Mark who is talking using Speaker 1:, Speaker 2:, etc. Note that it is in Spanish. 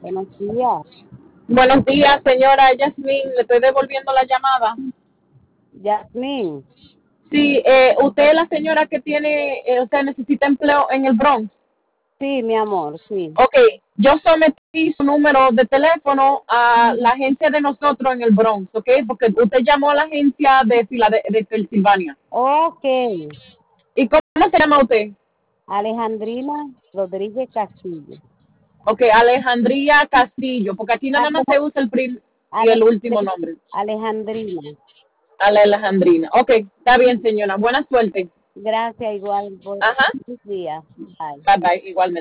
Speaker 1: Buenos días.
Speaker 2: Buenos días, señora Yasmín. Le estoy devolviendo la llamada.
Speaker 1: Yasmín,
Speaker 2: Sí, usted es la señora que tiene, usted necesita empleo en el Bronx.
Speaker 1: sí, mi amor, sí.
Speaker 2: Ok, yo sometí su número de teléfono a la agencia de nosotros en el Bronx, ok, porque usted llamó a la agencia de Pensilvania.
Speaker 1: Ok,
Speaker 2: ¿Y cómo se llama usted?
Speaker 1: Alejandrina Rodríguez Castillo.
Speaker 2: Ok, Alejandría Castillo, porque aquí
Speaker 1: Ah,
Speaker 2: nada más
Speaker 1: ¿cómo?
Speaker 2: se usa el y el último nombre.
Speaker 1: Alejandrina.
Speaker 2: Alejandrina. Ok, está bien, señora. Buena suerte.
Speaker 1: Gracias, igual. Buenos
Speaker 2: Ajá.
Speaker 1: días. Bye.
Speaker 2: Bye bye, igualmente.